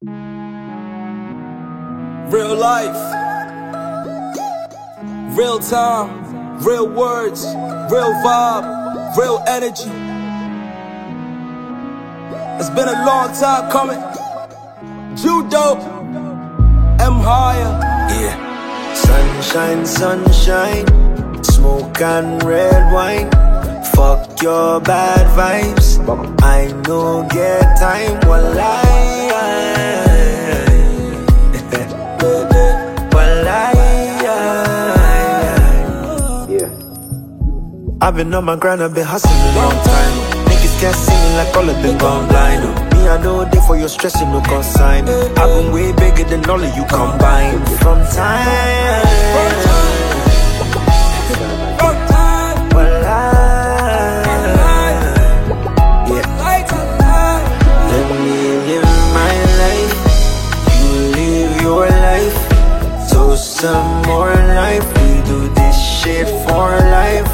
Real life, real time, real words, real vibe, real energy. It's been a long time coming. Judo, M higher. Yeah. Sunshine, sunshine, smoke and red wine. Fuck your bad vibes. I no get time. I've been on my grind, I've been hustling a long time. Niggas can't see me like all of them gone blind. Me, I know day for your stress, you no consign. I've been way bigger than all of you combined. From time, let me live my life. You live your life. So some more life. We do this shit for life.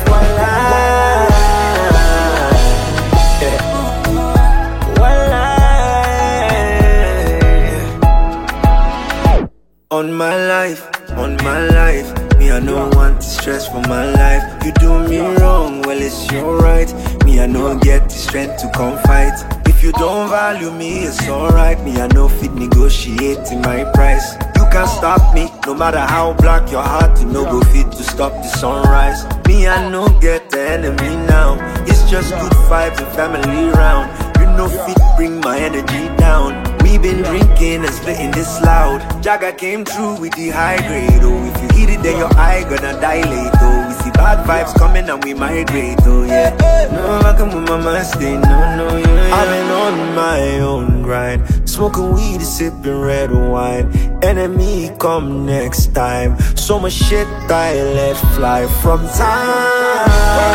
On my life, me I no want to stress for my life. You do me wrong, well it's your right. Me I no get the strength to come fight. If you don't value me, it's alright. Me I no fit negotiate in my price. You can't stop me, no matter how black your heart. You no go fit to stop the sunrise. Me I no get the enemy now. It's just good vibes and family round. You no fit bring my energy down. We been drinking and splitting this loud. Jagger came through with the high grade. Oh, if you hit it, then your eye gonna dilate. Oh, we see bad vibes coming and we migrate. Oh, yeah. No, I come with my mind stay. No, yeah. I've been on my own grind. Smoking weed, sipping red wine. Enemy come next time. So much shit I let fly from time.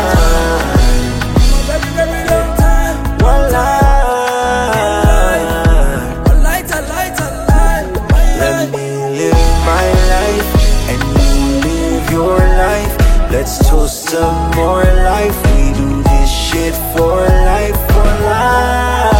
Let's toast some more life. We do this shit for life, for life.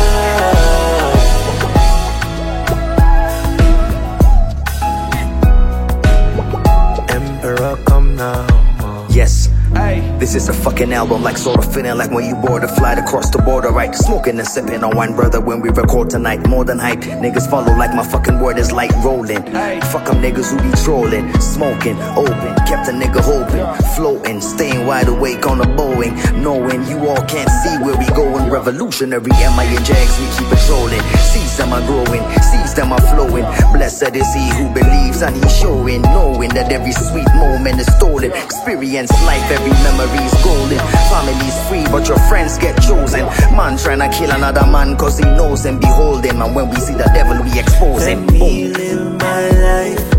Emperor, come now. Yes, this is a fucking album, like sort of feeling like when you board a flight across the border, right? Smoking and sipping on wine, brother, when we record tonight. More than hype, niggas follow like my fucking word is like rolling. Fuck them niggas who be trolling, smoking, open, kept a nigga hoping, floating, staying wide awake on the Boeing, knowing you all can't see where we going. Revolutionary MI and Jags, we keep patrolling. Seeds them are growing, seeds them are flowing. Blessed is he who believes and he's showing, knowing that every sweet moment is stolen. Experience life, every memory's golden. Family's free, but your friends get chosen. Man tryna kill another man cause he knows him. Behold him, and when we see the devil, we expose him. Let me live my life.